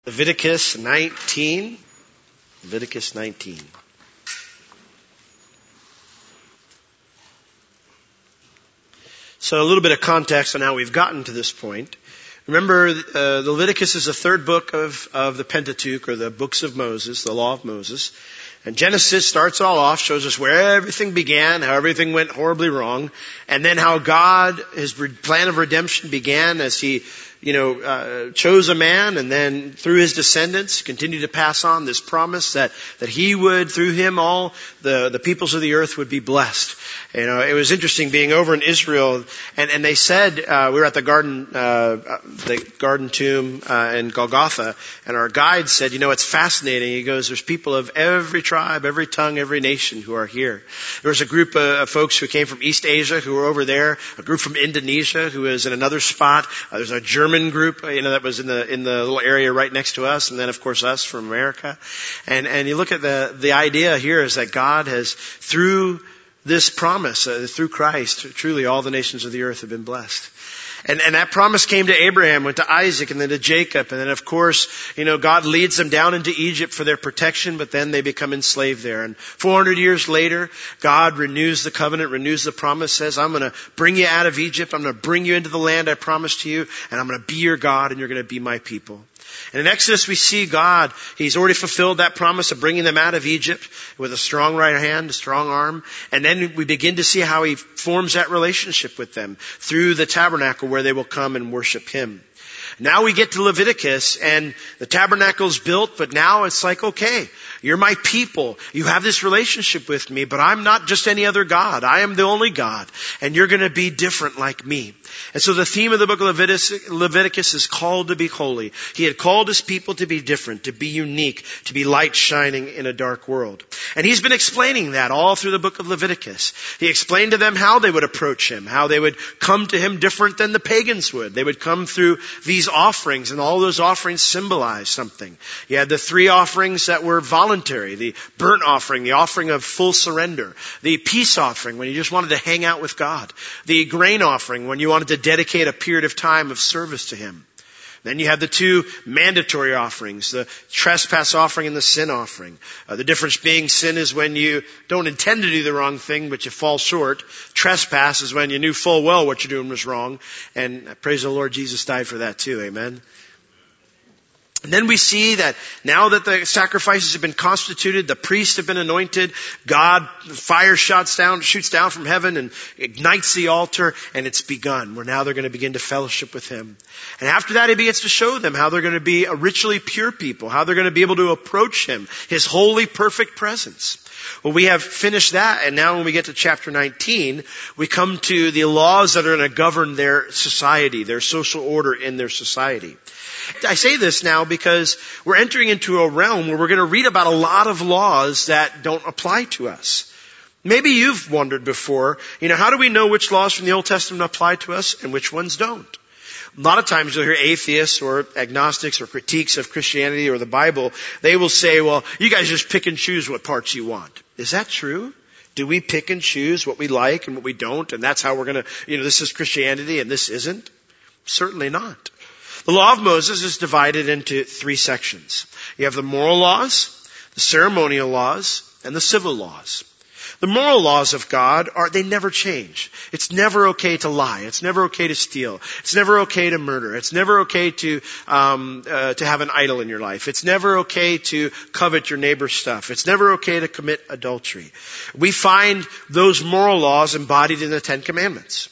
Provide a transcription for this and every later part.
Leviticus 19. Leviticus 19. So a little bit of context on how we've gotten to this point. Remember, Leviticus is the third book of the Pentateuch, or the books of Moses, the law of Moses. And Genesis starts all off, shows us where everything began, how everything went horribly wrong, and then how God, his plan of redemption began as he chose a man, and then through his descendants continued to pass on this promise that he would, through him, all the peoples of the earth would be blessed. It was interesting being over in Israel, and they said, we were at the garden tomb in Golgotha, and our guide said, it's fascinating. He goes, there's people of every tribe, every tongue, every nation who are here. There was a group of folks who came from East Asia who were over there, a group from Indonesia who was in another spot. There's a German group, that was in the little area right next to us, and then of course us from America. And you look at the idea here is that God has, through this promise, through Christ, truly all the nations of the earth have been blessed. And that promise came to Abraham, went to Isaac, and then to Jacob. And then of course, God leads them down into Egypt for their protection, but then they become enslaved there. And 400 years later, God renews the covenant, renews the promise, says, I'm going to bring you out of Egypt. I'm going to bring you into the land I promised to you, and I'm going to be your God, and you're going to be my people. And in Exodus we see God, he's already fulfilled that promise of bringing them out of Egypt with a strong right hand, a strong arm. And then we begin to see how he forms that relationship with them through the tabernacle where they will come and worship him. Now we get to Leviticus, and the tabernacle's built, but now it's like, okay, you're my people. You have this relationship with me, but I'm not just any other God. I am the only God, and you're going to be different like me. And so the theme of the book of Leviticus is called to be holy. He had called his people to be different, to be unique, to be light shining in a dark world. And he's been explaining that all through the book of Leviticus. He explained to them how they would approach him, how they would come to him different than the pagans would. They would come through these offerings, and all those offerings symbolize something. You had the three offerings that were voluntary: the burnt offering, the offering of full surrender, the peace offering when you just wanted to hang out with God, the grain offering when you wanted to dedicate a period of time of service to him. Then you had the two mandatory offerings, the trespass offering and the sin offering. The difference being, sin is when you don't intend to do the wrong thing, but you fall short. Trespass is when you knew full well what you're doing was wrong. And praise the Lord, Jesus died for that too. Amen. And then we see that now that the sacrifices have been constituted, the priests have been anointed, fire shoots down from heaven and ignites the altar, and it's begun. Where now they're going to begin to fellowship with him. And after that, he begins to show them how they're going to be a ritually pure people, how they're going to be able to approach him, his holy, perfect presence. Well, we have finished that, and now when we get to chapter 19, we come to the laws that are going to govern their society, their social order in their society. I say this now because we're entering into a realm where we're going to read about a lot of laws that don't apply to us. Maybe you've wondered before, how do we know which laws from the Old Testament apply to us and which ones don't? A lot of times you'll hear atheists or agnostics or critiques of Christianity or the Bible. They will say, well, you guys just pick and choose what parts you want. Is that true? Do we pick and choose what we like and what we don't? And that's how we're going to, this is Christianity and this isn't? Certainly not. The law of Moses is divided into three sections. You have the moral laws, the ceremonial laws, and the civil laws. The moral laws of God they never change. It's never okay to lie. It's never okay to steal. It's never okay to murder. It's never okay to have an idol in your life. It's never okay to covet your neighbor's stuff. It's never okay to commit adultery. We find those moral laws embodied in the Ten Commandments.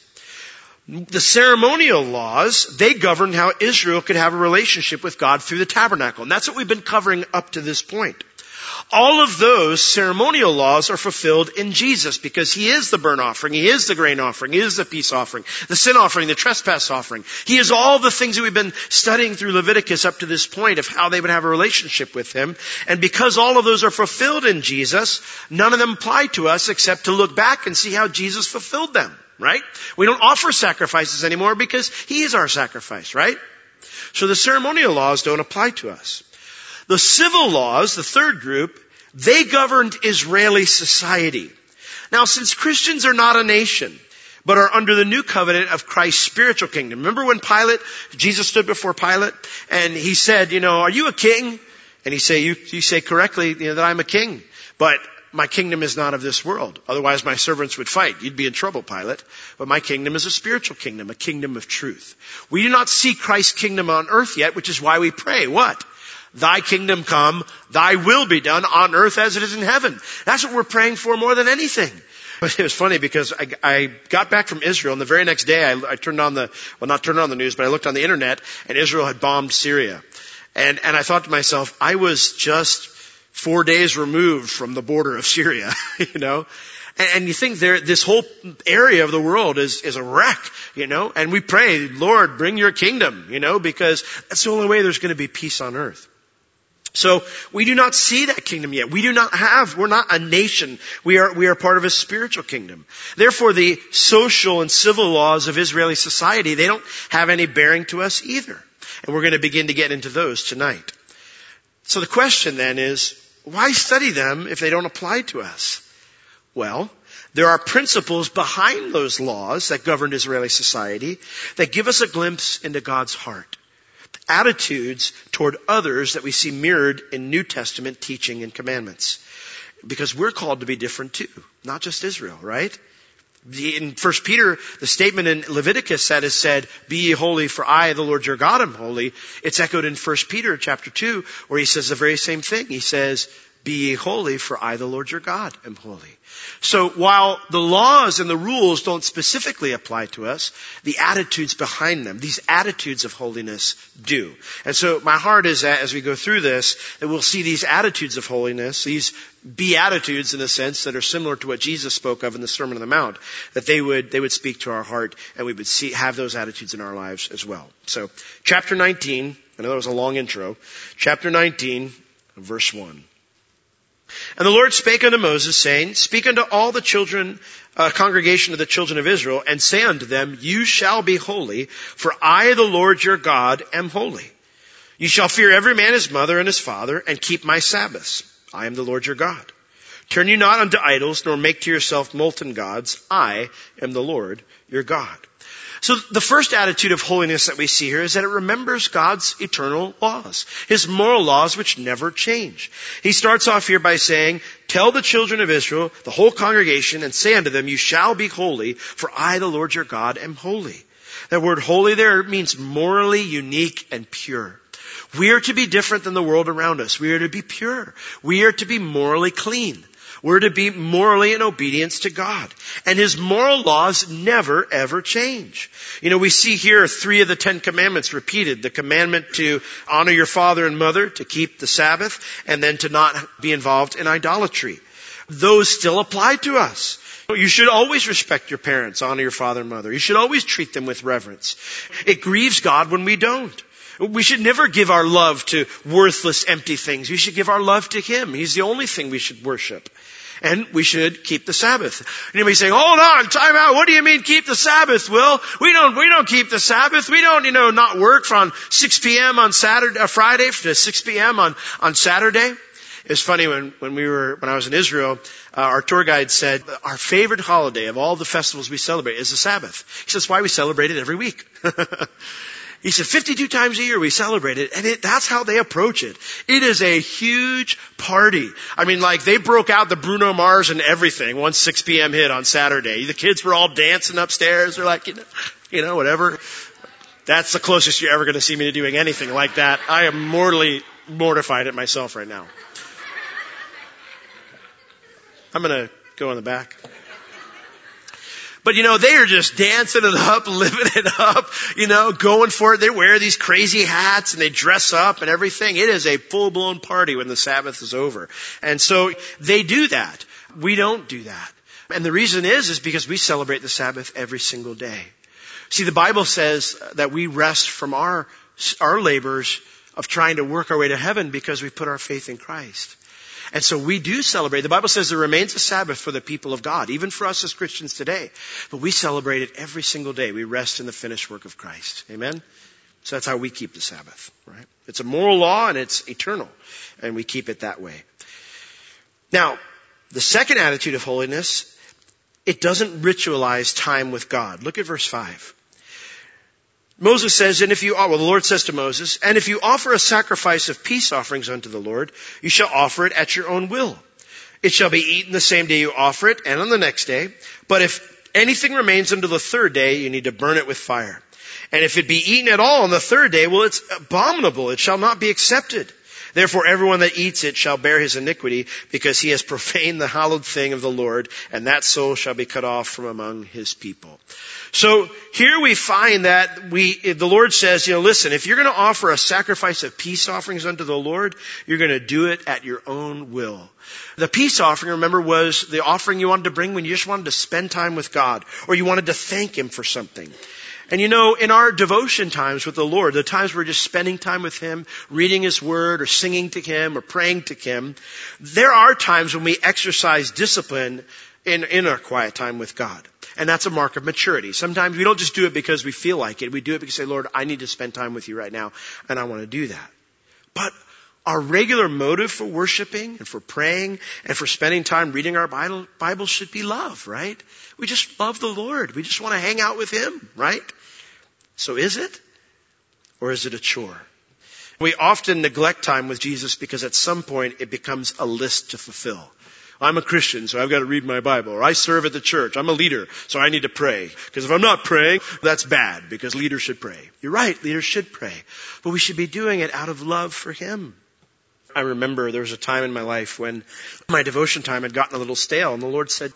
The ceremonial laws, they govern how Israel could have a relationship with God through the tabernacle. And that's what we've been covering up to this point. All of those ceremonial laws are fulfilled in Jesus because he is the burnt offering, he is the grain offering, he is the peace offering, the sin offering, the trespass offering. He is all the things that we've been studying through Leviticus up to this point of how they would have a relationship with him. And because all of those are fulfilled in Jesus, none of them apply to us except to look back and see how Jesus fulfilled them. Right? We don't offer sacrifices anymore because he is our sacrifice, right? So the ceremonial laws don't apply to us. The civil laws, the third group, they governed Israeli society. Now, since Christians are not a nation, but are under the new covenant of Christ's spiritual kingdom. Remember when Jesus stood before Pilate and he said, are you a king? And he said, you say correctly, that I'm a king, but my kingdom is not of this world. Otherwise my servants would fight. You'd be in trouble, Pilate. But my kingdom is a spiritual kingdom, a kingdom of truth. We do not see Christ's kingdom on earth yet, which is why we pray. What? Thy kingdom come, thy will be done on earth as it is in heaven. That's what we're praying for more than anything. It was funny because I got back from Israel and the very next day I turned on not turned on the news, but I looked on the internet and Israel had bombed Syria. And I thought to myself, I was just 4 days removed from the border of Syria, And you think this whole area of the world is a wreck, and we pray, Lord, bring your kingdom, because that's the only way there's going to be peace on earth. So we do not see that kingdom yet. We're not a nation. We are part of a spiritual kingdom. Therefore, the social and civil laws of Israeli society, they don't have any bearing to us either. And we're going to begin to get into those tonight. So the question then is, why study them if they don't apply to us? Well, there are principles behind those laws that govern Israeli society that give us a glimpse into God's heart. Attitudes toward others that we see mirrored in New Testament teaching and commandments. Because we're called to be different too, not just Israel, right? In 1 Peter, the statement in Leviticus that is said, be ye holy for I, the Lord your God, am holy. It's echoed in 1 Peter chapter 2 where he says the very same thing. He says, be ye holy for I, the Lord your God, am holy. So while the laws and the rules don't specifically apply to us, the attitudes behind them, these attitudes of holiness do. And so my heart is that as we go through this, that we'll see these attitudes of holiness, these beatitudes in a sense that are similar to what Jesus spoke of in the Sermon on the Mount, that they would speak to our heart and we would have those attitudes in our lives as well. So chapter 19, I know that was a long intro, chapter 19, verse 1. And the Lord spake unto Moses, saying, speak unto all the congregation of the children of Israel, and say unto them, you shall be holy, for I, the Lord your God, am holy. You shall fear every man his mother and his father, and keep my Sabbaths. I am the Lord your God. Turn you not unto idols, nor make to yourself molten gods. I am the Lord your God. So the first attitude of holiness that we see here is that it remembers God's eternal laws, His moral laws which never change. He starts off here by saying, tell the children of Israel, the whole congregation, and say unto them, you shall be holy, for I, the Lord your God, am holy. That word holy there means morally unique and pure. We are to be different than the world around us. We are to be pure. We are to be morally clean. We're to be morally in obedience to God. And His moral laws never, ever change. We see here 3 of the 10 commandments repeated. The commandment to honor your father and mother, to keep the Sabbath, and then to not be involved in idolatry. Those still apply to us. You should always respect your parents, honor your father and mother. You should always treat them with reverence. It grieves God when we don't. We should never give our love to worthless, empty things. We should give our love to Him. He's the only thing we should worship. And we should keep the Sabbath. Anybody saying, hold on, time out. What do you mean keep the Sabbath, Will? We don't keep the Sabbath. We don't, not work from 6 p.m. on Friday to 6 p.m. on Saturday. It's funny when I was in Israel, our tour guide said, our favorite holiday of all the festivals we celebrate is the Sabbath. He says, why we celebrate it every week. He said 52 times a year we celebrate it, and that's how they approach it. It is a huge party. I mean, they broke out the Bruno Mars and everything once 6 p.m. hit on Saturday. The kids were all dancing upstairs. They're like, whatever. That's the closest you're ever going to see me to doing anything like that. I am mortally mortified at myself right now. I'm going to go in the back. But they are just dancing it up, living it up, going for it. They wear these crazy hats and they dress up and everything. It is a full-blown party when the Sabbath is over. And so they do that. We don't do that. And the reason is because we celebrate the Sabbath every single day. See, the Bible says that we rest from our labors of trying to work our way to heaven because we put our faith in Christ. And so we do celebrate. The Bible says there remains a Sabbath for the people of God, even for us as Christians today. But we celebrate it every single day. We rest in the finished work of Christ. Amen? So that's how we keep the Sabbath, right? It's a moral law and it's eternal. And we keep it that way. Now, the second attitude of holiness it doesn't ritualize time with God. Look at verse 5. Moses says, the Lord says to Moses, and if you offer a sacrifice of peace offerings unto the Lord, you shall offer it at your own will. It shall be eaten the same day you offer it and on the next day. But if anything remains until the third day, you need to burn it with fire. And if it be eaten at all on the third day, well, it's abominable. It shall not be accepted. Therefore, everyone that eats it shall bear his iniquity, because he has profaned the hallowed thing of the Lord, and that soul shall be cut off from among his people. So here we find that the Lord says, listen, if you're going to offer a sacrifice of peace offerings unto the Lord, you're going to do it at your own will. The peace offering, remember, was the offering you wanted to bring when you just wanted to spend time with God, or you wanted to thank Him for something. And in our devotion times with the Lord, the times we're just spending time with Him, reading His Word, or singing to Him, or praying to Him, there are times when we exercise discipline in our quiet time with God. And that's a mark of maturity. Sometimes we don't just do it because we feel like it. We do it because we say, Lord, I need to spend time with you right now, and I want to do that. But our regular motive for worshiping and for praying and for spending time reading our Bible should be love, right? We just love the Lord. We just want to hang out with Him, right? So is it? Or is it a chore? We often neglect time with Jesus because at some point it becomes a list to fulfill. I'm a Christian, so I've got to read my Bible. Or I serve at the church. I'm a leader, so I need to pray. Because if I'm not praying, that's bad, because leaders should pray. You're right, leaders should pray. But we should be doing it out of love for Him. I remember there was a time in my life when my devotion time had gotten a little stale, and the Lord said,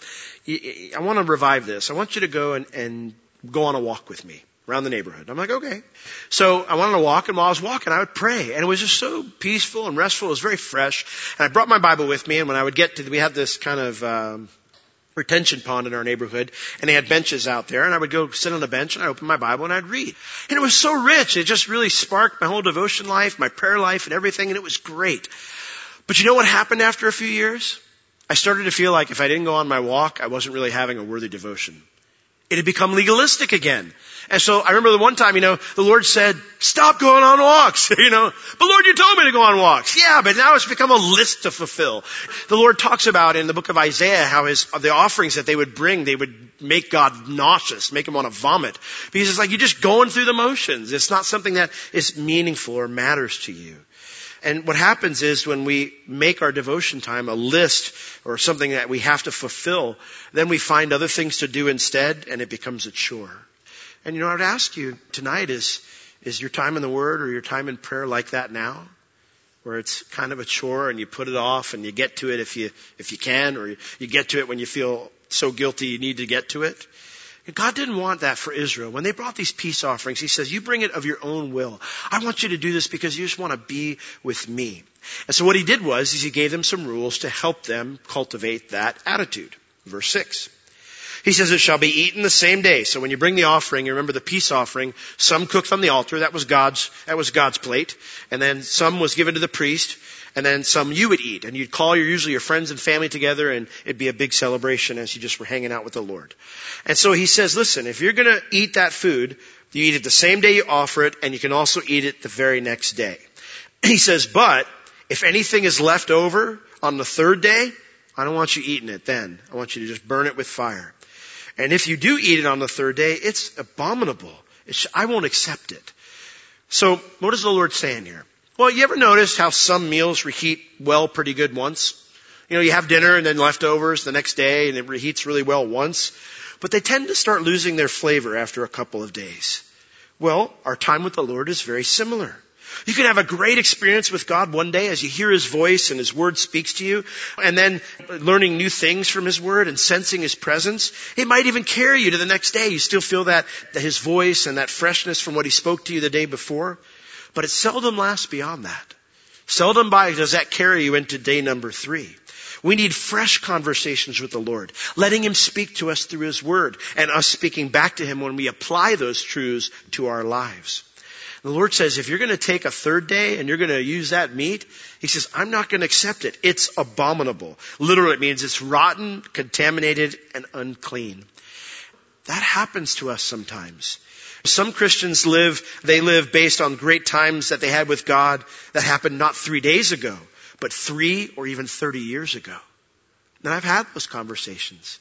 I want to revive this. I want you to go and go on a walk with me around the neighborhood. I'm like, okay. So I wanted to walk, and while I was walking, I would pray. And it was just so peaceful and restful. It was very fresh. And I brought my Bible with me, and when I would get to, we had this kind of retention pond in our neighborhood, and they had benches out there, and I would go sit on a bench, and I'd open my Bible, and I'd read. And it was so rich. It just really sparked my whole devotion life, my prayer life, and everything, and it was great. But you know what happened after a few years? I started to feel like if I didn't go on my walk, I wasn't really having a worthy devotion. It had become legalistic again. And so I remember the one time, the Lord said, stop going on walks, But Lord, you told me to go on walks. Yeah, but now it's become a list to fulfill. The Lord talks about in the book of Isaiah how the offerings that they would bring, they would make God nauseous, make Him want to vomit. Because it's like you're just going through the motions. It's not something that is meaningful or matters to you. And what happens is when we make our devotion time a list or something that we have to fulfill, then we find other things to do instead, and it becomes a chore. And I would ask you tonight, is your time in the Word or your time in prayer like that now? Where it's kind of a chore and you put it off and you get to it if you can, or you get to it when you feel so guilty you need to get to it. And God didn't want that for Israel. When they brought these peace offerings, He says, you bring it of your own will. I want you to do this because you just want to be with me. And so what He did was He gave them some rules to help them cultivate that attitude. Verse 6. He says, it shall be eaten the same day. So when you bring the offering, you remember the peace offering, some cooked on the altar. That was God's plate. And then some was given to the priest. And then some you would eat. And you'd call usually your friends and family together, and it'd be a big celebration as you just were hanging out with the Lord. And so He says, listen, if you're going to eat that food, you eat it the same day you offer it, and you can also eat it the very next day. He says, but if anything is left over on the third day, I don't want you eating it then. I want you to just burn it with fire. And if you do eat it on the third day, it's abominable. I won't accept it. So what is the Lord saying here? Well, you ever notice how some meals reheat well pretty good once? You have dinner and then leftovers the next day, and it reheats really well once. But they tend to start losing their flavor after a couple of days. Well, our time with the Lord is very similar. You can have a great experience with God one day as you hear His voice and His Word speaks to you, and then learning new things from His Word and sensing His presence. It might even carry you to the next day. You still feel that His voice and that freshness from what He spoke to you the day before. But it seldom lasts beyond that. Seldom does that carry you into day number 3. We need fresh conversations with the Lord, letting Him speak to us through His Word, and us speaking back to Him when we apply those truths to our lives. The Lord says, if you're going to take a third day and you're going to use that meat, He says, I'm not going to accept it. It's abominable. Literally, it means it's rotten, contaminated, and unclean. That happens to us sometimes. Some Christians live based on great times that they had with God that happened not 3 days ago, but 3 or even 30 years ago. And I've had those conversations.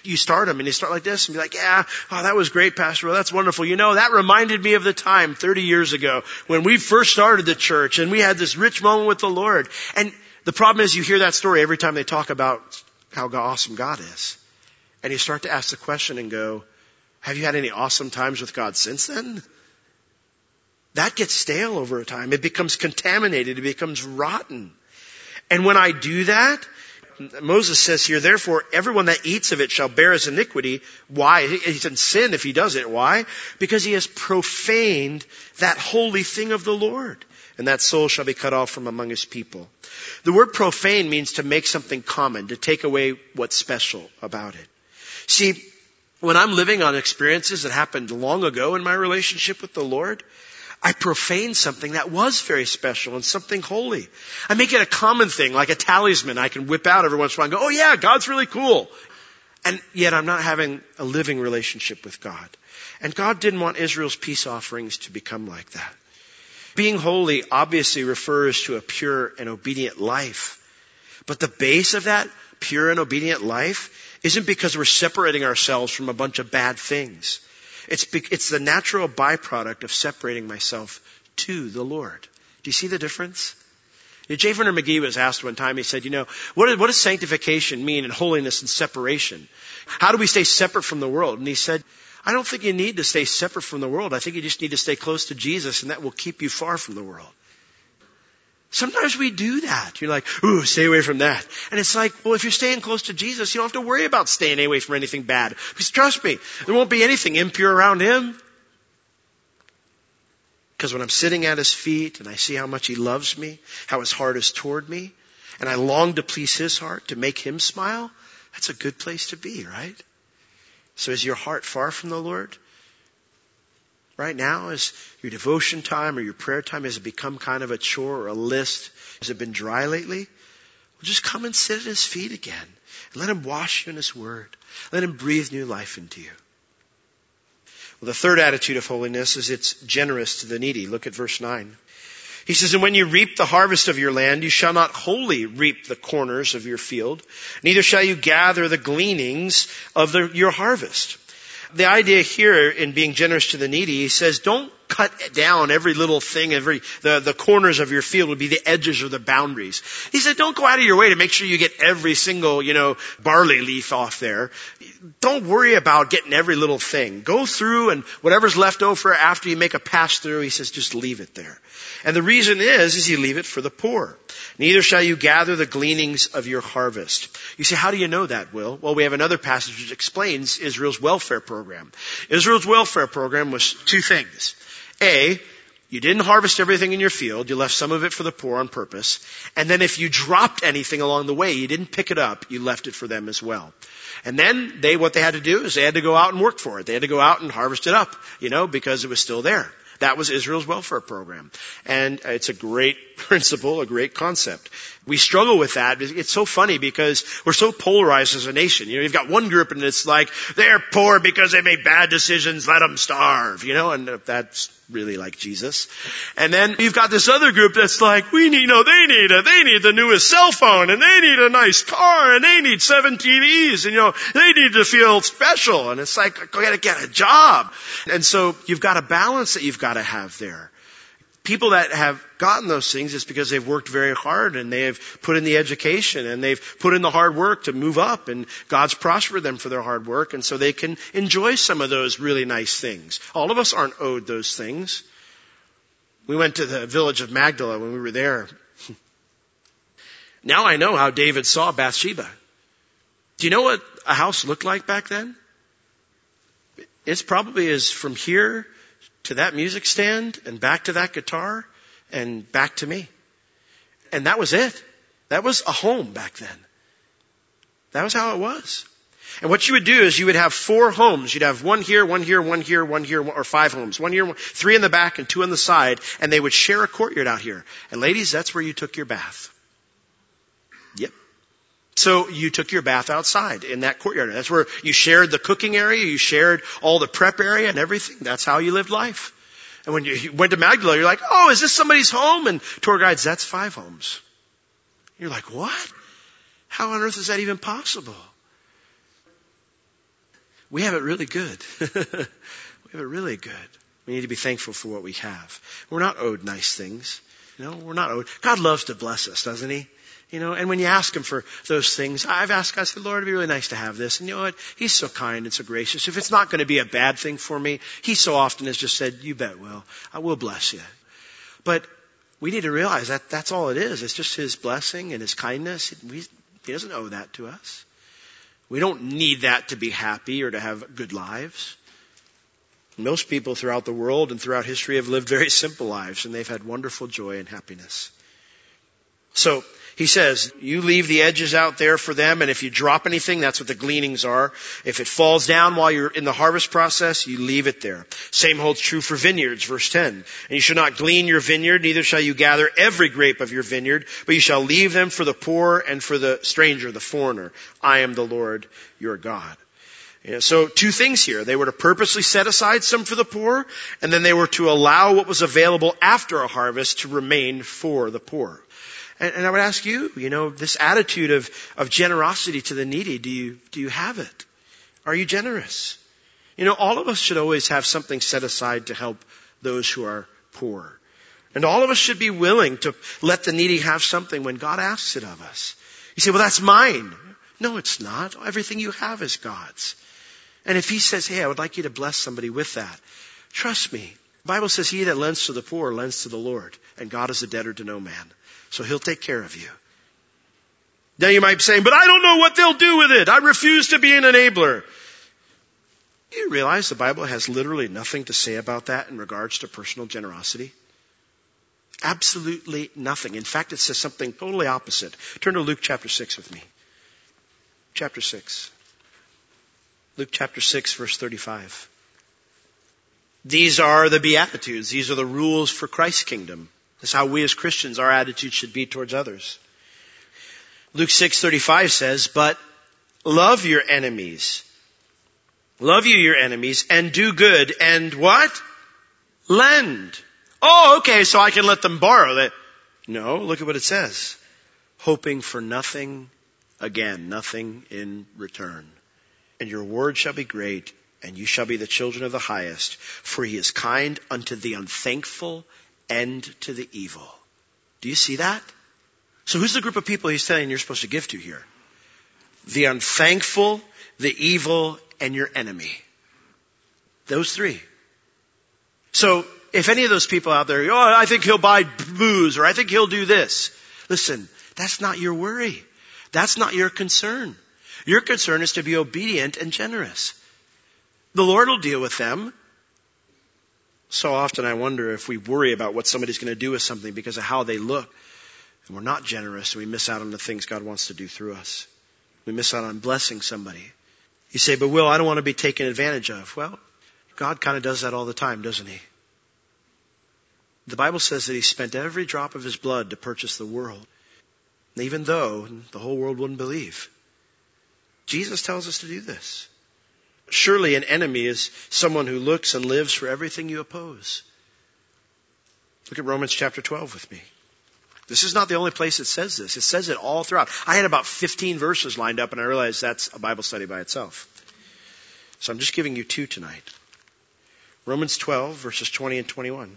you start them and you start like this and be like, yeah, oh, that was great, Pastor. Well, that's wonderful. You know, that reminded me of the time 30 years ago when we first started the church and we had this rich moment with the Lord. And the problem is you hear that story every time they talk about how awesome God is. And you start to ask the question and go, have you had any awesome times with God since then? That gets stale over time. It becomes contaminated. It becomes rotten. And when I do that, Moses says here, therefore, everyone that eats of it shall bear his iniquity. Why? He's in sin if he does it. Why? Because he has profaned that holy thing of the Lord. And that soul shall be cut off from among his people. The word profane means to make something common, to take away what's special about it. See, when I'm living on experiences that happened long ago in my relationship with the Lord, I profane something that was very special and something holy. I make it a common thing, like a talisman I can whip out every once in a while and go, oh yeah, God's really cool. And yet I'm not having a living relationship with God. And God didn't want Israel's peace offerings to become like that. Being holy obviously refers to a pure and obedient life. But the base of that pure and obedient life isn't because we're separating ourselves from a bunch of bad things. It's the natural byproduct of separating myself to the Lord. Do you see the difference? J. Vernon McGee was asked one time, he said, what does sanctification mean and holiness and separation? How do we stay separate from the world? And he said, I don't think you need to stay separate from the world. I think you just need to stay close to Jesus, and that will keep you far from the world. Sometimes we do that. You're like, ooh, stay away from that. And it's like, well, if you're staying close to Jesus, you don't have to worry about staying away from anything bad. Because trust me, there won't be anything impure around him. Because when I'm sitting at his feet and I see how much he loves me, how his heart is toward me, and I long to please his heart, to make him smile, that's a good place to be, right? So is your heart far from the Lord? Right now, is your devotion time or your prayer time, has it become kind of a chore or a list? Has it been dry lately? Well, just come and sit at his feet again. And let him wash you in his word. Let him breathe new life into you. Well, the third attitude of holiness is it's generous to the needy. Look at verse 9. He says, and when you reap the harvest of your land, you shall not wholly reap the corners of your field, neither shall you gather the gleanings of your harvest. The idea here in being generous to the needy, he says, don't cut down every little thing, the corners of your field would be the edges or the boundaries. He said, don't go out of your way to make sure you get every single, barley leaf off there. Don't worry about getting every little thing. Go through and whatever's left over after you make a pass through, he says, just leave it there. And the reason is you leave it for the poor. Neither shall you gather the gleanings of your harvest. You say, how do you know that, Will? Well, we have another passage which explains Israel's welfare program. Israel's welfare program was two things. A, you didn't harvest everything in your field. You left some of it for the poor on purpose. And then if you dropped anything along the way, you didn't pick it up. You left it for them as well. And then what they had to do is they had to go out and work for it. They had to go out and harvest it up, because it was still there. That was Israel's welfare program. And it's a great principle, a great concept. We struggle with that. It's so funny because we're so polarized as a nation. You've got one group and it's like, they're poor because they made bad decisions, let them starve, and that's really like Jesus. And then you've got this other group that's like, they need the newest cell phone, and they need a nice car, and they need 7 TVs, and they need to feel special. And it's like, go gotta get a job. And so you've got a balance that you've got to have there. People that have gotten those things is because they've worked very hard and they have put in the education and they've put in the hard work to move up, and God's prospered them for their hard work, and so they can enjoy some of those really nice things. All of us aren't owed those things. We went to the village of Magdala when we were there. Now I know how David saw Bathsheba. Do you know what a house looked like back then? It's probably as from here to that music stand and back to that guitar and back to me. And that was it. That was a home back then. That was how it was. And what you would do is you would have 4 homes. You'd have one here, one here, one here, one here, or 5 homes. One here, 3 in the back and 2 on the side. And they would share a courtyard out here. And ladies, that's where you took your bath. Yep. So you took your bath outside in that courtyard. That's where you shared the cooking area, you shared all the prep area and everything. That's how you lived life. And when you went to Magdala, you're like, oh, is this somebody's home? And tour guides, that's 5 homes. You're like, what? How on earth is that even possible? We have it really good. We have it really good. We need to be thankful for what we have. We're not owed nice things. We're not owed. God loves to bless us, doesn't He? And when you ask Him for those things, I've asked God, I said, Lord, it'd be really nice to have this. And you know what? He's so kind and so gracious. If it's not going to be a bad thing for me, He so often has just said, you bet will. I will bless you. But we need to realize that that's all it is. It's just His blessing and His kindness. He doesn't owe that to us. We don't need that to be happy or to have good lives. Most people throughout the world and throughout history have lived very simple lives, and they've had wonderful joy and happiness. So He says, you leave the edges out there for them, and if you drop anything, that's what the gleanings are. If it falls down while you're in the harvest process, you leave it there. Same holds true for vineyards, verse 10. And you shall not glean your vineyard, neither shall you gather every grape of your vineyard, but you shall leave them for the poor and for the stranger, the foreigner. I am the Lord your God. So two things here. They were to purposely set aside some for the poor, and then they were to allow what was available after a harvest to remain for the poor. And I would ask you, this attitude of generosity to the needy, do you have it? Are you generous? All of us should always have something set aside to help those who are poor. And all of us should be willing to let the needy have something when God asks it of us. You say, well, that's mine. No, it's not. Everything you have is God's. And if He says, hey, I would like you to bless somebody with that, trust me. The Bible says he that lends to the poor lends to the Lord, and God is a debtor to no man. So He'll take care of you. Now you might be saying, but I don't know what they'll do with it. I refuse to be an enabler. Do you realize the Bible has literally nothing to say about that in regards to personal generosity? Absolutely nothing. In fact, it says something totally opposite. Turn to Luke chapter 6 with me. Chapter 6. Luke chapter 6, verse 35. These are the Beatitudes. These are the rules for Christ's kingdom. That's how we as Christians, our attitude should be towards others. Luke 6:35 says, but love your enemies. Love you your enemies and do good and what? Lend. Oh, okay, so I can let them borrow that. No, look at what it says. Hoping for nothing, again, nothing in return. And your reward shall be great, and you shall be the children of the highest, for He is kind unto the unthankful and to the evil. Do you see that? So who's the group of people He's saying you're supposed to give to here? The unthankful, the evil, and your enemy. Those three. So if any of those people out there, I think he'll buy booze, or I think he'll do this. Listen, that's not your worry. That's not your concern. Your concern is to be obedient and generous. The Lord will deal with them. So often I wonder if we worry about what somebody's going to do with something because of how they look. And we're not generous, and we miss out on the things God wants to do through us. We miss out on blessing somebody. You say, but Will, I don't want to be taken advantage of. Well, God kind of does that all the time, doesn't He? The Bible says that He spent every drop of His blood to purchase the world. Even though the whole world wouldn't believe. Jesus tells us to do this. Surely an enemy is someone who looks and lives for everything you oppose. Look at Romans chapter 12 with me. This is not the only place it says this. It says it all throughout. I had about 15 verses lined up, and I realized that's a Bible study by itself. So I'm just giving you two tonight. Romans 12, verses 20 and 21.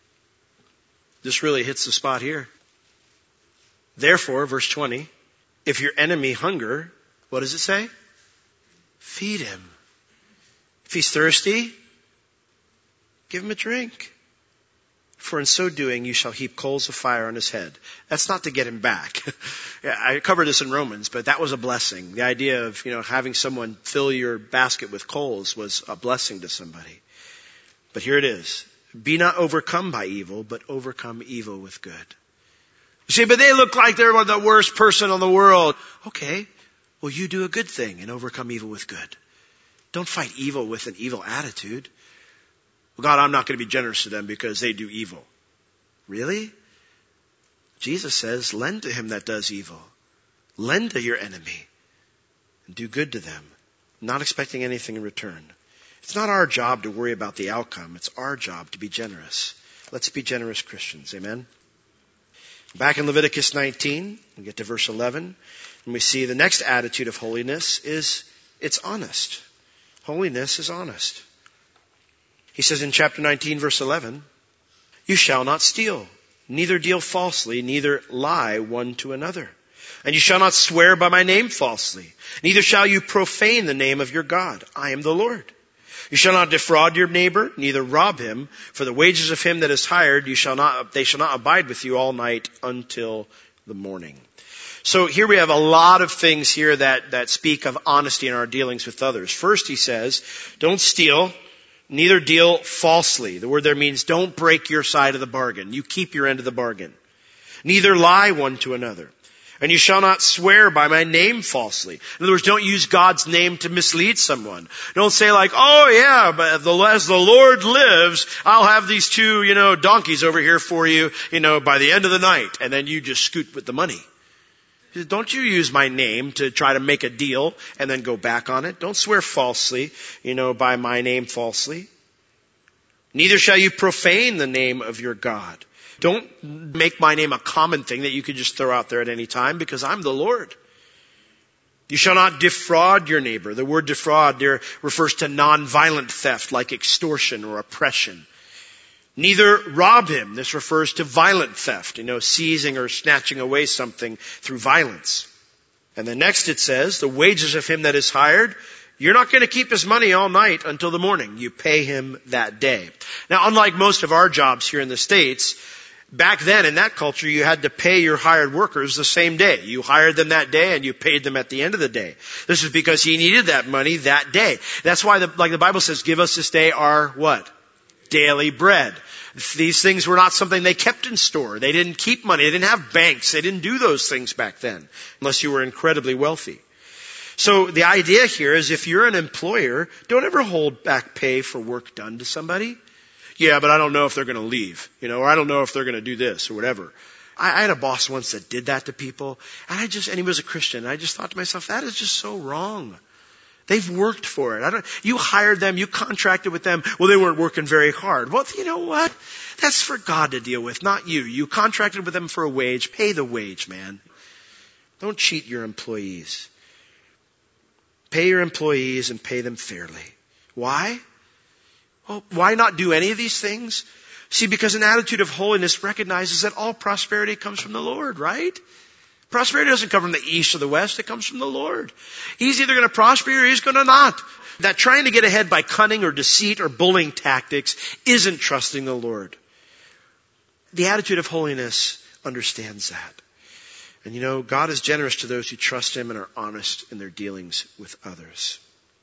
This really hits the spot here. Therefore, verse 20, if your enemy hunger, what does it say? Feed him. If he's thirsty, give him a drink. For in so doing, you shall heap coals of fire on his head. That's not to get him back. Yeah, I covered this in Romans, but that was a blessing. The idea of, having someone fill your basket with coals was a blessing to somebody. But here it is. Be not overcome by evil, but overcome evil with good. You say, but they look like they're the worst person in the world. Okay. Well, you do a good thing and overcome evil with good. Don't fight evil with an evil attitude. Well, God, I'm not going to be generous to them because they do evil. Really? Jesus says, lend to him that does evil. Lend to your enemy. And do good to them. Not expecting anything in return. It's not our job to worry about the outcome. It's our job to be generous. Let's be generous Christians. Amen? Back in Leviticus 19, we get to verse 11, and we see the next attitude of holiness is it's honest. Holiness is honest. He says in chapter 19, verse 11, you shall not steal, neither deal falsely, neither lie one to another. And you shall not swear by my name falsely, neither shall you profane the name of your God. I am the Lord. You shall not defraud your neighbor, neither rob him, for the wages of him that is hired, they shall not abide with you all night until the morning. So here we have a lot of things here that speak of honesty in our dealings with others. First, he says, don't steal, neither deal falsely. The word there means don't break your side of the bargain. You keep your end of the bargain. Neither lie one to another. And you shall not swear by my name falsely. In other words, don't use God's name to mislead someone. Don't say like, oh yeah, but as the Lord lives, I'll have these two, donkeys over here for you, by the end of the night. And then you just scoot with the money. He says, don't you use my name to try to make a deal and then go back on it. Don't swear falsely, by my name falsely. Neither shall you profane the name of your God. Don't make my name a common thing that you could just throw out there at any time, because I'm the Lord. You shall not defraud your neighbor. The word defraud there refers to non-violent theft like extortion or oppression. Neither rob him. This refers to violent theft, seizing or snatching away something through violence. And then next it says, the wages of him that is hired, you're not going to keep his money all night until the morning. You pay him that day. Now, unlike most of our jobs here in the States, back then in that culture, you had to pay your hired workers the same day. You hired them that day and you paid them at the end of the day. This is because he needed that money that day. That's why the Bible says, give us this day our what? Daily bread. These things were not something they kept in store. They didn't keep money. They didn't have banks. They didn't do those things back then, unless you were incredibly wealthy. So the idea here is if you're an employer, don't ever hold back pay for work done to somebody. Yeah, but I don't know if they're going to leave, or I don't know if they're going to do this or whatever. I had a boss once that did that to people, and he was a Christian, and I just thought to myself, that is just so wrong. They've worked for it. You hired them, you contracted with them. Well, they weren't working very hard. Well, you know what? That's for God to deal with, not you. You contracted with them for a wage. Pay the wage, man. Don't cheat your employees. Pay your employees and pay them fairly. Why? Well, why not do any of these things? See, because an attitude of holiness recognizes that all prosperity comes from the Lord, right? Prosperity doesn't come from the east or the west. It comes from the Lord. He's either going to prosper or he's going to not. That trying to get ahead by cunning or deceit or bullying tactics isn't trusting the Lord. The attitude of holiness understands that. And God is generous to those who trust Him and are honest in their dealings with others.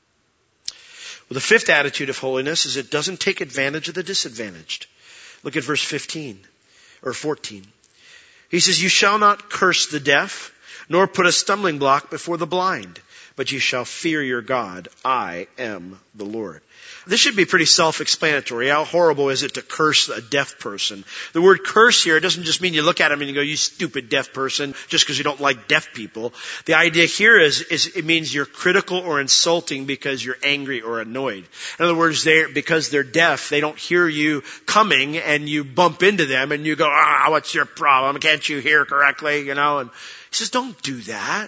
Well, the fifth attitude of holiness is it doesn't take advantage of the disadvantaged. Look at verse 15 or 14. He says, you shall not curse the deaf, nor put a stumbling block before the blind, but you shall fear your God. I am the Lord. This should be pretty self-explanatory. How horrible is it to curse a deaf person? The word curse here, it doesn't just mean you look at him and you go, you stupid deaf person, just because you don't like deaf people. The idea here is it means you're critical or insulting because you're angry or annoyed. In other words, because they're deaf, they don't hear you coming and you bump into them and you go, what's your problem? Can't you hear correctly? And he says, don't do that.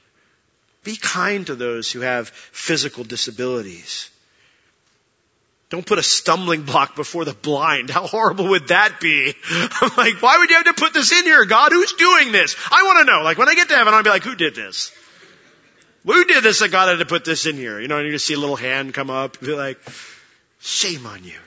Be kind to those who have physical disabilities. Don't put a stumbling block before the blind. How horrible would that be? I'm like, why would you have to put this in here, God? Who's doing this? I want to know. Like, when I get to heaven, I'll be like, who did this? Who did this that God had to put this in here? And you just see a little hand come up and be like, shame on you.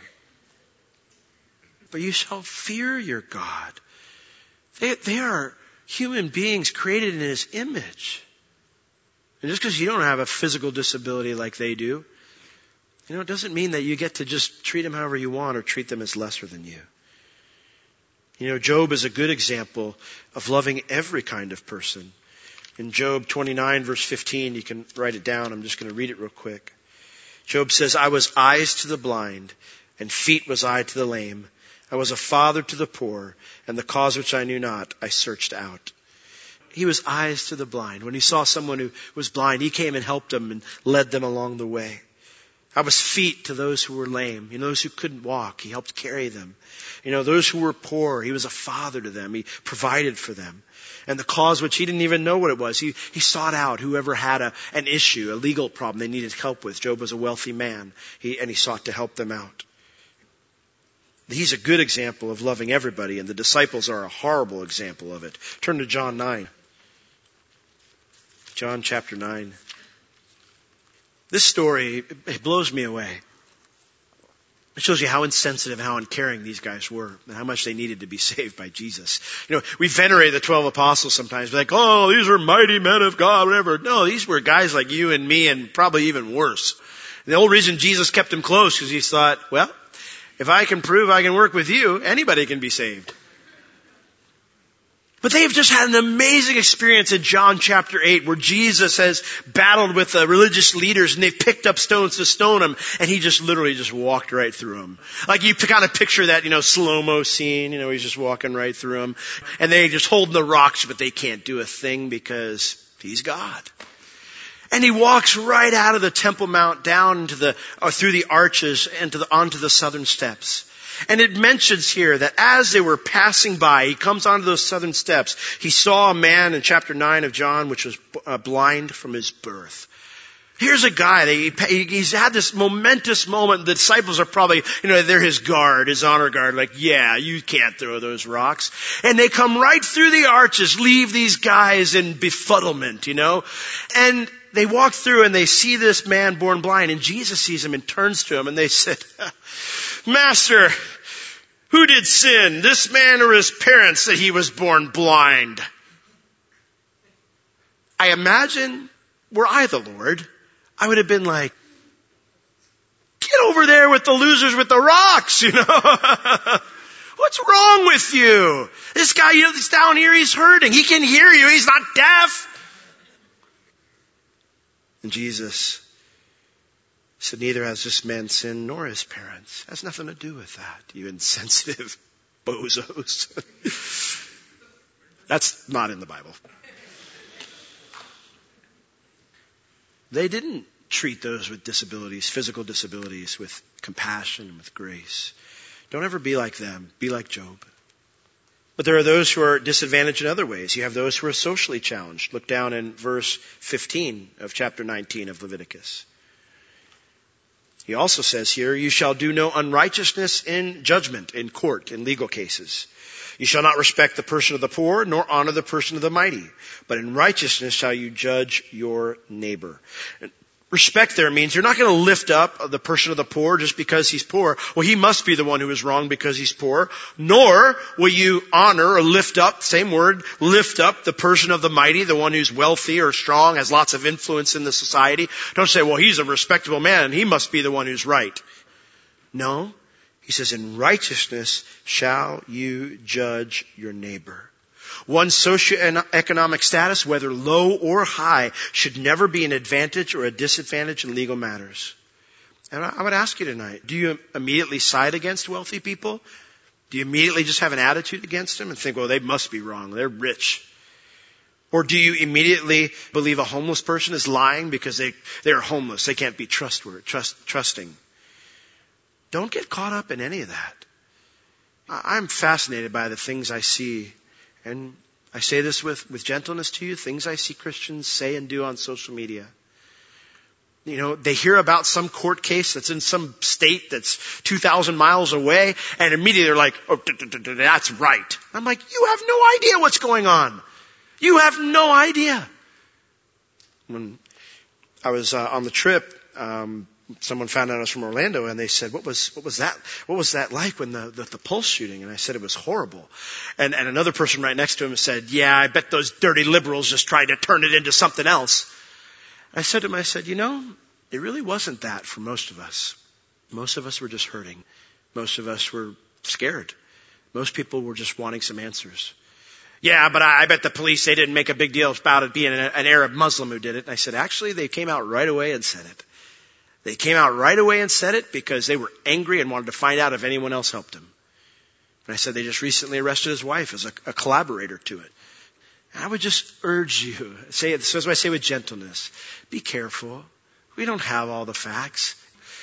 But you shall fear your God. They are human beings created in His image. And just because you don't have a physical disability like they do, it doesn't mean that you get to just treat them however you want or treat them as lesser than you. Job is a good example of loving every kind of person. In Job 29 verse 15, you can write it down. I'm just going to read it real quick. Job says, I was eyes to the blind and feet was I to the lame. I was a father to the poor, and the cause which I knew not, I searched out. He was eyes to the blind. When he saw someone who was blind, he came and helped them and led them along the way. I was feet to those who were lame, those who couldn't walk. He helped carry them. Those who were poor, he was a father to them. He provided for them. And the cause which he didn't even know what it was, he sought out whoever had an issue, a legal problem they needed help with. Job was a wealthy man, and he sought to help them out. He's a good example of loving everybody, and the disciples are a horrible example of it. Turn to John 9. John chapter 9. This story, it blows me away. It shows you how insensitive, how uncaring these guys were, and how much they needed to be saved by Jesus. We venerate the 12 apostles sometimes. We're like, oh, these were mighty men of God, whatever. No, these were guys like you and me, and probably even worse. And the whole reason Jesus kept them close, because he thought, well, if I can prove I can work with you, anybody can be saved. But they've just had an amazing experience in John chapter 8 where Jesus has battled with the religious leaders and they've picked up stones to stone him, and he just literally just walked right through them. Like you kind of picture that, slow-mo scene, he's just walking right through them. And they just holding the rocks, but they can't do a thing because he's God. And he walks right out of the Temple Mount down through the arches and onto the southern steps. And it mentions here that as they were passing by, he comes onto those southern steps. He saw a man in chapter 9 of John, which was blind from his birth. Here's a guy, he's had this momentous moment. The disciples are probably, they're his guard, his honor guard. Like, yeah, you can't throw those rocks. And they come right through the arches, leave these guys in befuddlement, And they walk through and they see this man born blind, and Jesus sees him and turns to him and they said, Master, who did sin, this man or his parents, that he was born blind? I imagine, were I the Lord, I would have been like, get over there with the losers with the rocks, What's wrong with you? This guy, he's down here, he's hurting. He can hear you, he's not deaf. And Jesus said, neither has this man sinned nor his parents. It has nothing to do with that, you insensitive bozos. That's not in the Bible. They didn't treat those with disabilities, physical disabilities, with compassion and with grace. Don't ever be like them. Be like Job. But there are those who are disadvantaged in other ways. You have those who are socially challenged. Look down in verse 15 of chapter 19 of Leviticus. He also says here, you shall do no unrighteousness in judgment, in court, in legal cases. You shall not respect the person of the poor, nor honor the person of the mighty. But in righteousness shall you judge your neighbor. Respect there means you're not going to lift up the person of the poor just because he's poor. Well, he must be the one who is wrong because he's poor. Nor will you honor or lift up, same word, lift up the person of the mighty, the one who's wealthy or strong, has lots of influence in the society. Don't say, well, he's a respectable man and he must be the one who's right. No. He says, in righteousness shall you judge your neighbor. One's socioeconomic status, whether low or high, should never be an advantage or a disadvantage in legal matters. And I would ask you tonight, do you immediately side against wealthy people? Do you immediately just have an attitude against them and think, well, they must be wrong, they're rich? Or do you immediately believe a homeless person is lying because they're homeless, they can't be trusting? Don't get caught up in any of that. I'm fascinated by the things I see. And I say this with gentleness to you, things I see Christians say and do on social media. They hear about some court case that's in some state that's 2,000 miles away, and immediately they're like, oh, that's right. I'm like, you have no idea what's going on. You have no idea. When I was on the trip, someone found out I was from Orlando, and they said, what was that like when the Pulse shooting? And I said, it was horrible. And another person right next to him said, yeah, I bet those dirty liberals just tried to turn it into something else. I said to him, it really wasn't that for most of us. Most of us were just hurting. Most of us were scared. Most people were just wanting some answers. Yeah, but I bet the police, they didn't make a big deal about it being an Arab Muslim who did it. And I said, actually, they came out right away and said it. They came out right away and said it because they were angry and wanted to find out if anyone else helped him. And I said they just recently arrested his wife as a collaborator to it. And I would just urge you, say it, so as I say with gentleness, be careful. We don't have all the facts.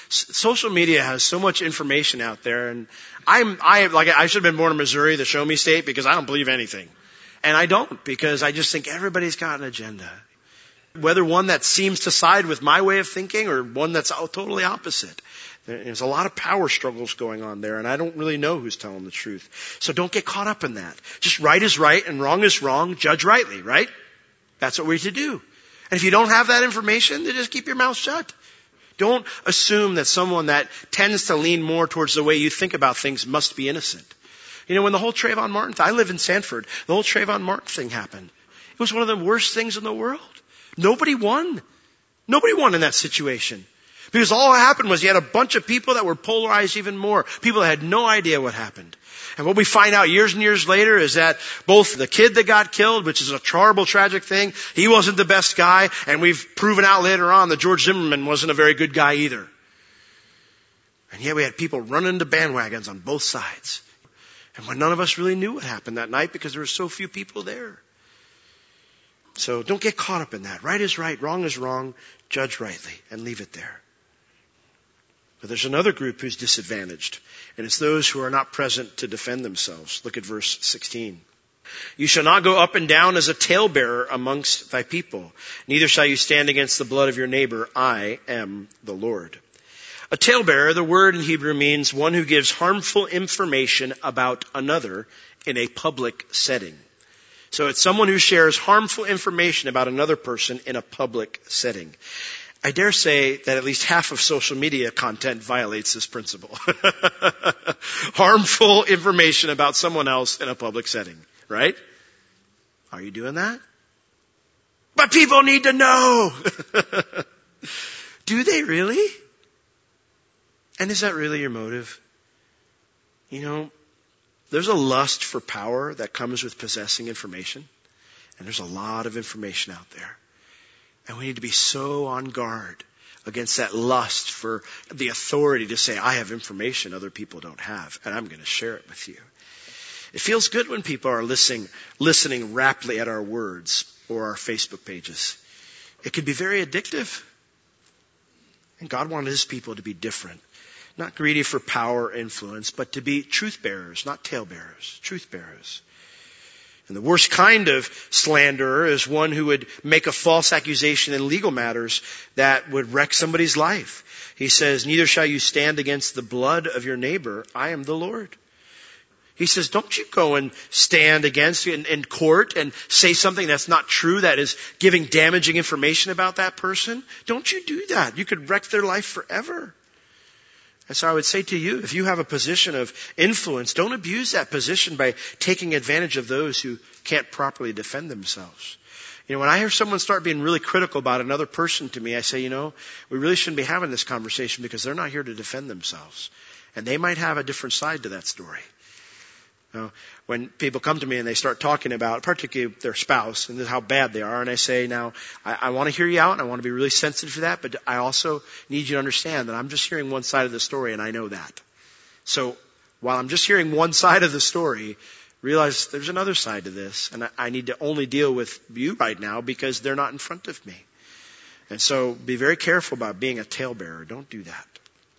social media has so much information out there, and I should have been born in Missouri, the show me state, because I don't believe anything. And I don't, because I just think everybody's got an agenda. Whether one that seems to side with my way of thinking or one that's totally opposite. There's a lot of power struggles going on there, and I don't really know who's telling the truth. So don't get caught up in that. Just right is right and wrong is wrong. Judge rightly, right? That's what we're to do. And if you don't have that information, then just keep your mouth shut. Don't assume that someone that tends to lean more towards the way you think about things must be innocent. You know, when the whole Trayvon Martin thing, I live in Sanford, the whole Trayvon Martin thing happened. It was one of the worst things in the world. Nobody won. Nobody won in that situation. Because all that happened was you had a bunch of people that were polarized even more. People that had no idea what happened. And what we find out years and years later is that both the kid that got killed, which is a horrible, tragic thing, he wasn't the best guy. And we've proven out later on that George Zimmerman wasn't a very good guy either. And yet we had people running into bandwagons on both sides. And when none of us really knew what happened that night because there were so few people there. So don't get caught up in that. Right is right, wrong is wrong. Judge rightly and leave it there. But there's another group who's disadvantaged, and it's those who are not present to defend themselves. Look at verse 16. You shall not go up and down as a talebearer amongst thy people, neither shall you stand against the blood of your neighbor. I am the Lord. A talebearer, the word in Hebrew means one who gives harmful information about another in a public setting. So it's someone who shares harmful information about another person in a public setting. I dare say that at least half of social media content violates this principle. Harmful information about someone else in a public setting, right? Are you doing that? But people need to know. Do they really? And is that really your motive? You know, there's a lust for power that comes with possessing information. And there's a lot of information out there. And we need to be so on guard against that lust for the authority to say, I have information other people don't have, and I'm going to share it with you. It feels good when people are listening raptly at our words or our Facebook pages. It can be very addictive. And God wanted His people to be different. Not greedy for power or influence, but to be truth bearers, not tale bearers. Truth bearers. And the worst kind of slanderer is one who would make a false accusation in legal matters that would wreck somebody's life. He says, neither shall you stand against the blood of your neighbor. I am the Lord. He says, don't you go and stand against in court and say something that's not true, that is giving damaging information about that person. Don't you do that. You could wreck their life forever. And so I would say to you, if you have a position of influence, don't abuse that position by taking advantage of those who can't properly defend themselves. You know, when I hear someone start being really critical about another person to me, I say, you know, we really shouldn't be having this conversation because they're not here to defend themselves. And they might have a different side to that story. You know, when people come to me and they start talking about, particularly their spouse, and how bad they are, and I say, now, I want to hear you out, and I want to be really sensitive to that, but I also need you to understand that I'm just hearing one side of the story, and I know that. So, while I'm just hearing one side of the story, realize there's another side to this, and I need to only deal with you right now because they're not in front of me. And so, be very careful about being a talebearer. Don't do that.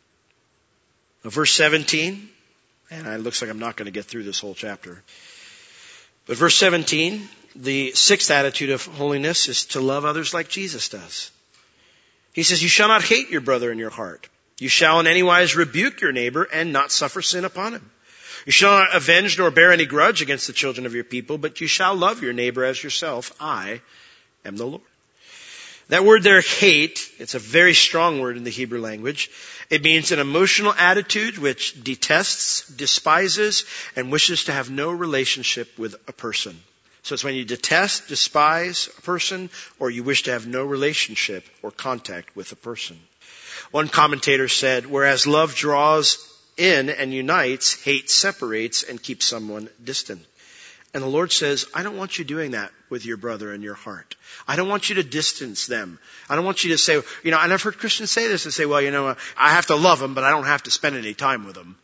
Now, verse 17... and it looks like I'm not going to get through this whole chapter. But verse 17, the sixth attitude of holiness is to love others like Jesus does. He says, you shall not hate your brother in your heart. You shall in any wise rebuke your neighbor and not suffer sin upon him. You shall not avenge nor bear any grudge against the children of your people, but you shall love your neighbor as yourself. I am the Lord. That word there, hate, it's a very strong word in the Hebrew language. It means an emotional attitude which detests, despises, and wishes to have no relationship with a person. So it's when you detest, despise a person, or you wish to have no relationship or contact with a person. One commentator said, whereas love draws in and unites, hate separates and keeps someone distant. And the Lord says, I don't want you doing that with your brother in your heart. I don't want you to distance them. I don't want you to say, you know, and I've heard Christians say this and say, well, you know, I have to love them, but I don't have to spend any time with them.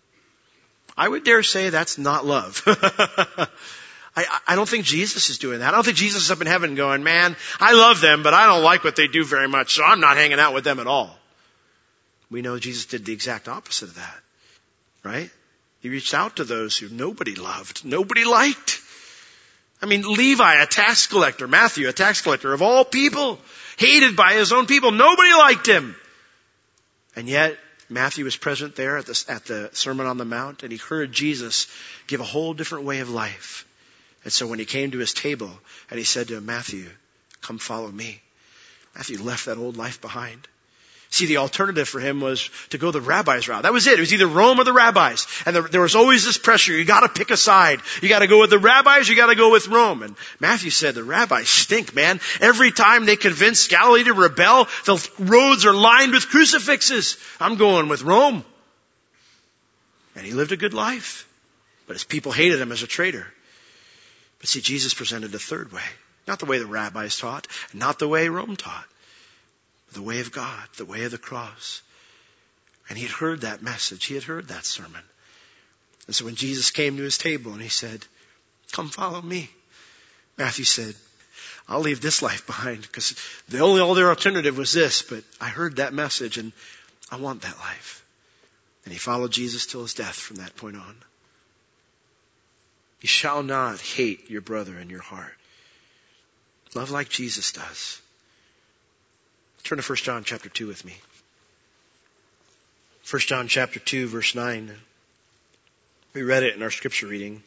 I would dare say that's not love. I don't think Jesus is doing that. I don't think Jesus is up in heaven going, man, I love them, but I don't like what they do very much, so I'm not hanging out with them at all. We know Jesus did the exact opposite of that, right? He reached out to those who nobody loved, nobody liked. I mean, Levi, a tax collector, Matthew, a tax collector of all people, hated by his own people. Nobody liked him. And yet, Matthew was present there at the Sermon on the Mount, and he heard Jesus give a whole different way of life. And so when he came to his table, and he said to him, Matthew, come follow me. Matthew left that old life behind. See, the alternative for him was to go the rabbi's route. That was it. It was either Rome or the rabbis. And there was always this pressure. You gotta pick a side. You gotta go with the rabbis, you gotta go with Rome. And Matthew said, the rabbis stink, man. Every time they convince Galilee to rebel, the roads are lined with crucifixes. I'm going with Rome. And he lived a good life. But his people hated him as a traitor. But see, Jesus presented a third way. Not the way the rabbis taught, and not the way Rome taught. The way of God, the way of the cross. And he had heard that message. He had heard that sermon. And so when Jesus came to his table and he said, come follow me, Matthew said, I'll leave this life behind because the only other alternative was this, but I heard that message and I want that life. And he followed Jesus till his death from that point on. You shall not hate your brother in your heart. Love like Jesus does. Turn to 1 John chapter 2 with me. 1 John chapter 2 verse 9. We read it in our scripture reading.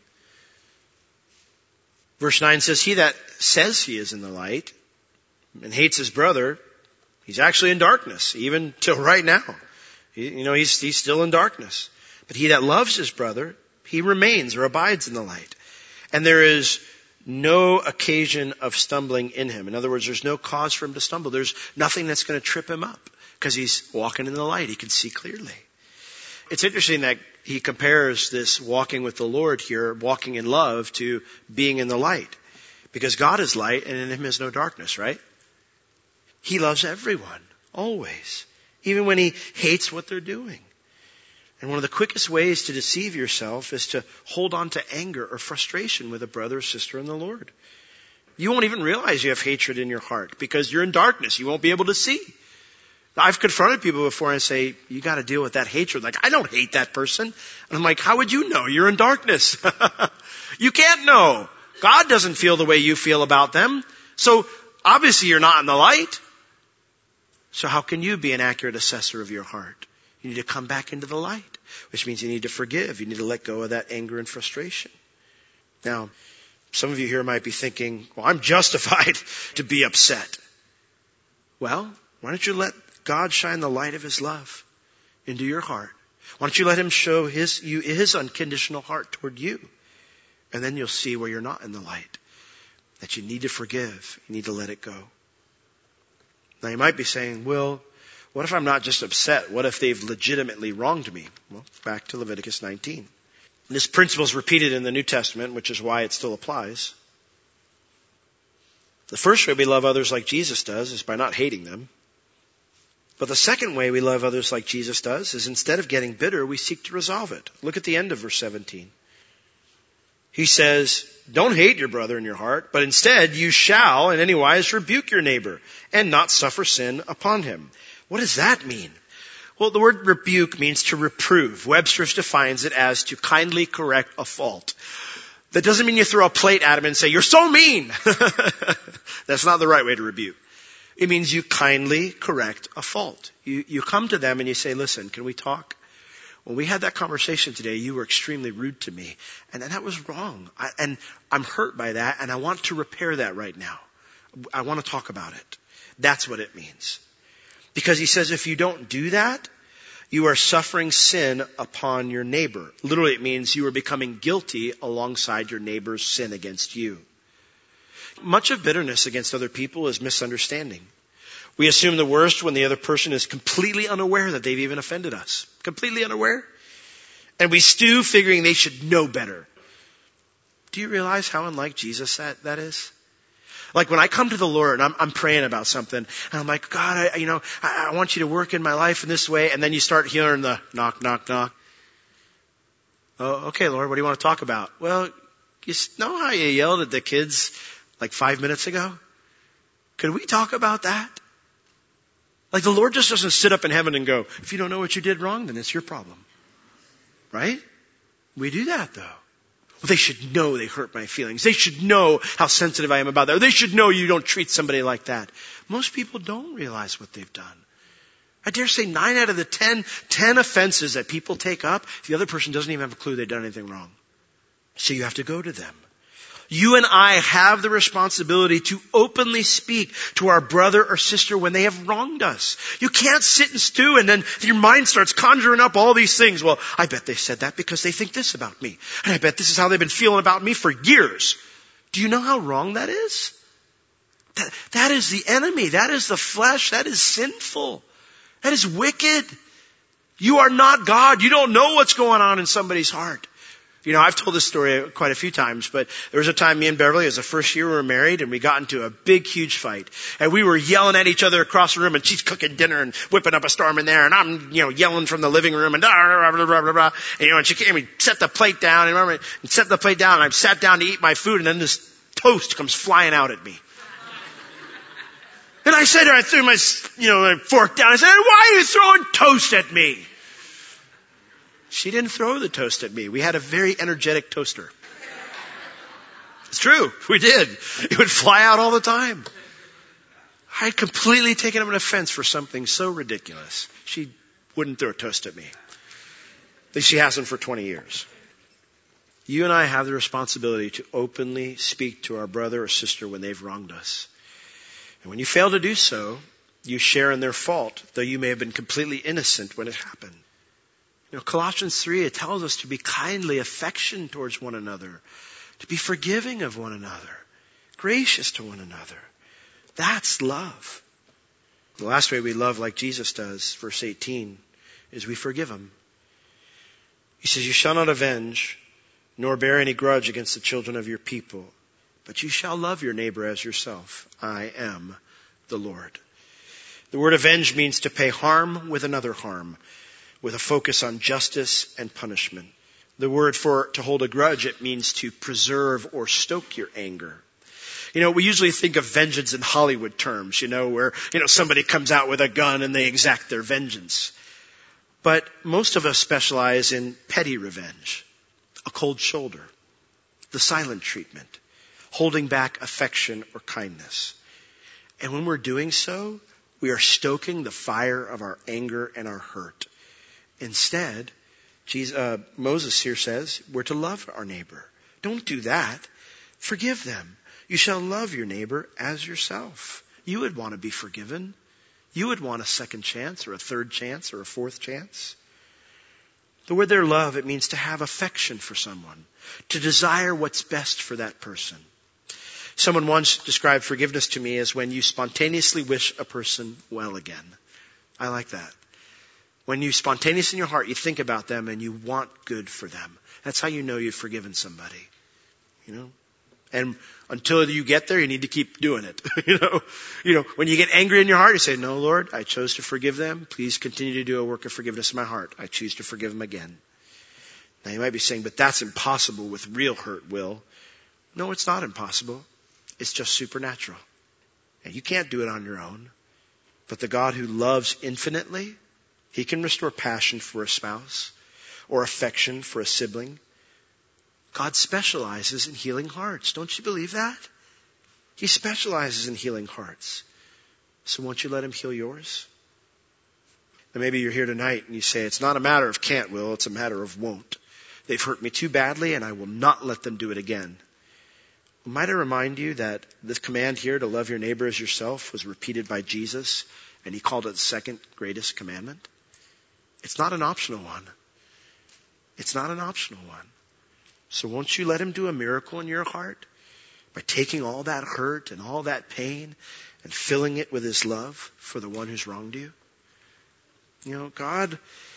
Verse 9 says, he that says he is in the light and hates his brother, he's actually in darkness, even till right now. He's still in darkness. But he that loves his brother, he remains or abides in the light. And there is no occasion of stumbling in him. In other words, there's no cause for him to stumble. There's nothing that's going to trip him up because he's walking in the light. He can see clearly. It's interesting that he compares this walking with the Lord here, walking in love, to being in the light. Because God is light and in him is no darkness, right? He loves everyone, always. Even when he hates what they're doing. And one of the quickest ways to deceive yourself is to hold on to anger or frustration with a brother or sister in the Lord. You won't even realize you have hatred in your heart because you're in darkness. You won't be able to see. I've confronted people before and say, you got to deal with that hatred. Like, I don't hate that person. And I'm like, how would you know? You're in darkness. You can't know. God doesn't feel the way you feel about them. So obviously you're not in the light. So how can you be an accurate assessor of your heart? You need to come back into the light, which means you need to forgive. You need to let go of that anger and frustration. Now, some of you here might be thinking, well, I'm justified to be upset. Well, why don't you let God shine the light of his love into your heart? Why don't you let him show his unconditional heart toward you? And then you'll see where you're not in the light. That you need to forgive. You need to let it go. Now you might be saying, well, what if I'm not just upset? What if they've legitimately wronged me? Well, back to Leviticus 19. This principle is repeated in the New Testament, which is why it still applies. The first way we love others like Jesus does is by not hating them. But the second way we love others like Jesus does is instead of getting bitter, we seek to resolve it. Look at the end of verse 17. He says, don't hate your brother in your heart, but instead you shall in any wise rebuke your neighbor and not suffer sin upon him. What does that mean? Well, the word rebuke means to reprove. Webster defines it as to kindly correct a fault. That doesn't mean you throw a plate at him and say, you're so mean. That's not the right way to rebuke. It means you kindly correct a fault. You come to them and you say, listen, can we talk? When we had that conversation today, you were extremely rude to me. And that was wrong. And I'm hurt by that, and I want to repair that right now. I want to talk about it. That's what it means. Because he says if you don't do that, you are suffering sin upon your neighbor. Literally, it means you are becoming guilty alongside your neighbor's sin against you. Much of bitterness against other people is misunderstanding. We assume the worst when the other person is completely unaware that they've even offended us. Completely unaware. And we stew figuring they should know better. Do you realize how unlike Jesus that is? Like when I come to the Lord and I'm praying about something and I'm like, God, I want you to work in my life in this way. And then you start hearing the knock, knock, knock. Oh, okay, Lord, what do you want to talk about? Well, you know how you yelled at the kids like 5 minutes ago? Could we talk about that? Like the Lord just doesn't sit up in heaven and go, if you don't know what you did wrong, then it's your problem. Right? We do that though. Well, they should know they hurt my feelings. They should know how sensitive I am about that. Or they should know you don't treat somebody like that. Most people don't realize what they've done. I dare say 9 out of the 10 offenses that people take up, the other person doesn't even have a clue they've done anything wrong. So you have to go to them. You and I have the responsibility to openly speak to our brother or sister when they have wronged us. You can't sit and stew and then your mind starts conjuring up all these things. Well, I bet they said that because they think this about me. And I bet this is how they've been feeling about me for years. Do you know how wrong that is? That is the enemy. That is the flesh. That is sinful. That is wicked. You are not God. You don't know what's going on in somebody's heart. You know, I've told this story quite a few times, but there was a time me and Beverly, it was the first year we were married, and we got into a big, huge fight. And we were yelling at each other across the room, and she's cooking dinner and whipping up a storm in there, and I'm, yelling from the living room, and blah, blah, blah, blah, blah. And, and she came and set the plate down, and I sat down to eat my food, and then this toast comes flying out at me. And I said to her, I threw my, my fork down. I said, why are you throwing toast at me? She didn't throw the toast at me. We had a very energetic toaster. It's true. We did. It would fly out all the time. I had completely taken up an offense for something so ridiculous. She wouldn't throw a toast at me. At least she hasn't for 20 years. You and I have the responsibility to openly speak to our brother or sister when they've wronged us. And when you fail to do so, you share in their fault, though you may have been completely innocent when it happened. Colossians 3, it tells us to be kindly affectionate towards one another, to be forgiving of one another, gracious to one another. That's love. The last way we love like Jesus does, verse 18, is we forgive them. He says, you shall not avenge, nor bear any grudge against the children of your people, but you shall love your neighbor as yourself. I am the Lord. The word avenge means to pay harm with another harm, with a focus on justice and punishment. The word for to hold a grudge, it means to preserve or stoke your anger. We usually think of vengeance in Hollywood terms, where, somebody comes out with a gun and they exact their vengeance. But most of us specialize in petty revenge, a cold shoulder, the silent treatment, holding back affection or kindness. And when we're doing so, we are stoking the fire of our anger and our hurt. Instead, Moses here says we're to love our neighbor. Don't do that. Forgive them. You shall love your neighbor as yourself. You would want to be forgiven. You would want a second chance or a third chance or a fourth chance. The word there, love, it means to have affection for someone, to desire what's best for that person. Someone once described forgiveness to me as when you spontaneously wish a person well again. I like that. When you spontaneously in your heart, you think about them and you want good for them. That's how you know you've forgiven somebody. And until you get there, you need to keep doing it. When you get angry in your heart, you say, no, Lord, I chose to forgive them. Please continue to do a work of forgiveness in my heart. I choose to forgive them again. Now you might be saying, but that's impossible with real hurt, Will. No, it's not impossible. It's just supernatural. And you can't do it on your own. But the God who loves infinitely, He can restore passion for a spouse or affection for a sibling. God specializes in healing hearts. Don't you believe that? He specializes in healing hearts. So won't you let Him heal yours? And maybe you're here tonight and you say, it's not a matter of can't, Will, it's a matter of won't. They've hurt me too badly and I will not let them do it again. Well, might I remind you that this command here to love your neighbor as yourself was repeated by Jesus, and He called it the second greatest commandment? It's not an optional one. It's not an optional one. So won't you let Him do a miracle in your heart by taking all that hurt and all that pain and filling it with His love for the one who's wronged you? God,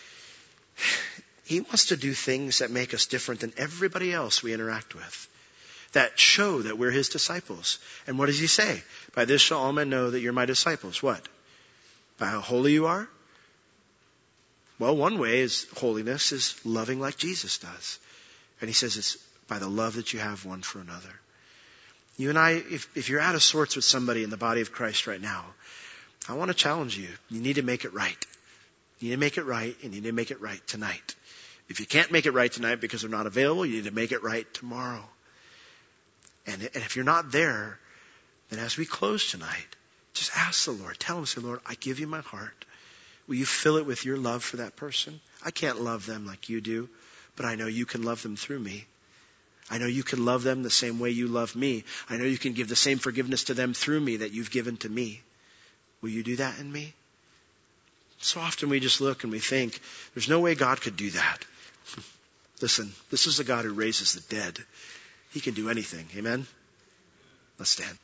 He wants to do things that make us different than everybody else we interact with, that show that we're His disciples. And what does He say? By this shall all men know that you're my disciples. What? By how holy you are? Well, one way is holiness is loving like Jesus does. And He says it's by the love that you have one for another. You and I, if you're out of sorts with somebody in the body of Christ right now, I want to challenge you. You need to make it right. You need to make it right, and you need to make it right tonight. If you can't make it right tonight because they're not available, you need to make it right tomorrow. And if you're not there, then as we close tonight, just ask the Lord. Tell him, say, Lord, I give you my heart. Will you fill it with your love for that person? I can't love them like you do, but I know you can love them through me. I know you can love them the same way you love me. I know you can give the same forgiveness to them through me that you've given to me. Will you do that in me? So often we just look and we think, there's no way God could do that. Listen, this is the God who raises the dead. He can do anything. Amen? Let's stand.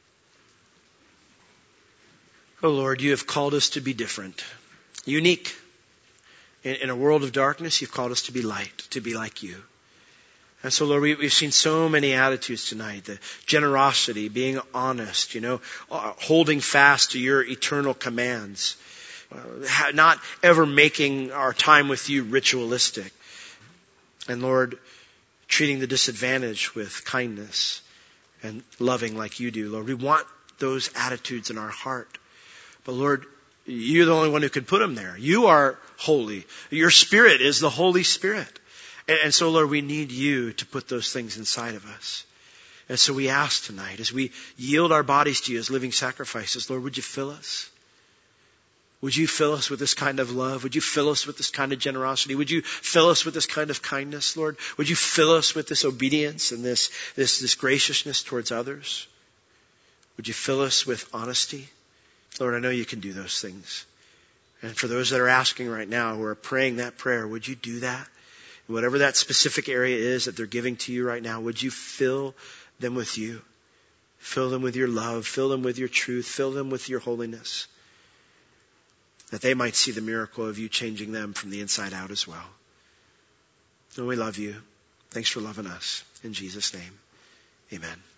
Oh Lord, you have called us to be different, unique. In a world of darkness, you've called us to be light, to be like you. And so, Lord, we've seen so many attitudes tonight. The generosity, being honest, holding fast to your eternal commands. Not ever making our time with you ritualistic. And Lord, treating the disadvantaged with kindness and loving like you do. Lord, we want those attitudes in our heart. But Lord, you're the only one who can put them there. You are holy. Your Spirit is the Holy Spirit. And so, Lord, we need you to put those things inside of us. And so we ask tonight, as we yield our bodies to you as living sacrifices, Lord, would you fill us? Would you fill us with this kind of love? Would you fill us with this kind of generosity? Would you fill us with this kind of kindness, Lord? Would you fill us with this obedience and this graciousness towards others? Would you fill us with honesty? Lord, I know you can do those things. And for those that are asking right now, who are praying that prayer, would you do that? Whatever that specific area is that they're giving to you right now, would you fill them with you? Fill them with your love. Fill them with your truth. Fill them with your holiness. That they might see the miracle of you changing them from the inside out as well. And we love you. Thanks for loving us. In Jesus' name, amen.